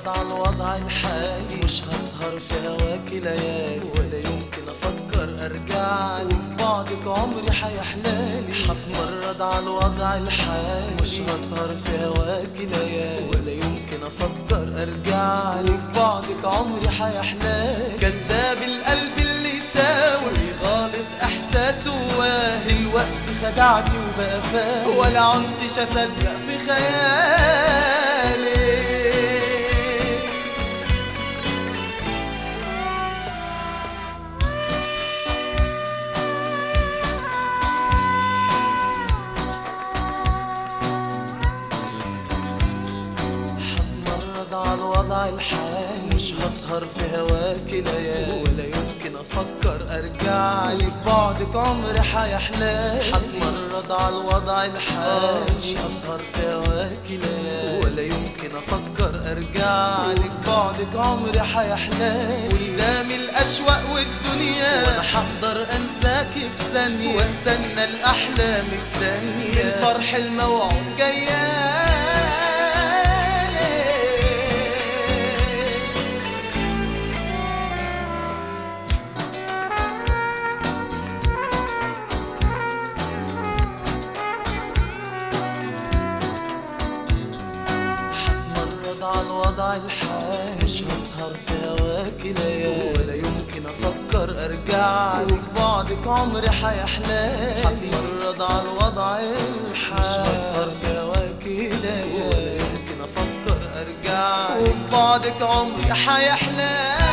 هتمرد على الوضع الحالي، مش هسهر في هواكي ليالي، ولا يمكن افكر ارجعلي، في بعدك عمري حيحلالي. هتمرد على الوضع الحالي، مش هسهر في هواكي ليالي، ولا يمكن افكر ارجعلي، في بعدك عمري حيحلالي. كداب القلب اللي يساوي غالط احساسه واهي، الوقت خدعتي وبقى فاهم، ولا عدتش اصدق في خيالي. هتمرد على الوضع الحالي، مش هسهر في هواكي ليالي، ولا يمكن افكر ارجعلي، في بعدك عمري حيحلالي. هتمرد على الوضع الحالي، مش هسهر في هواكي ليالي، ولا يمكن افكر ارجعلي، في بعدك عمري حيحلالي. قدامي الاشواق والدنيا، وانا هقدر انساكي في ثانية، واستنى الاحلام التانية، الفرح الموعود جيالي. على الوضع الحالي، مش هسهر في هواكي ليالي، ولا يمكن افكر ارجعلي، في بعدك عمري حيحلالي. هتمرد على الوضع الحالي، مش هسهر في هواكي ليالي، ولا يمكن افكر ارجعلي، وفي بعدك عمري حيحلالي.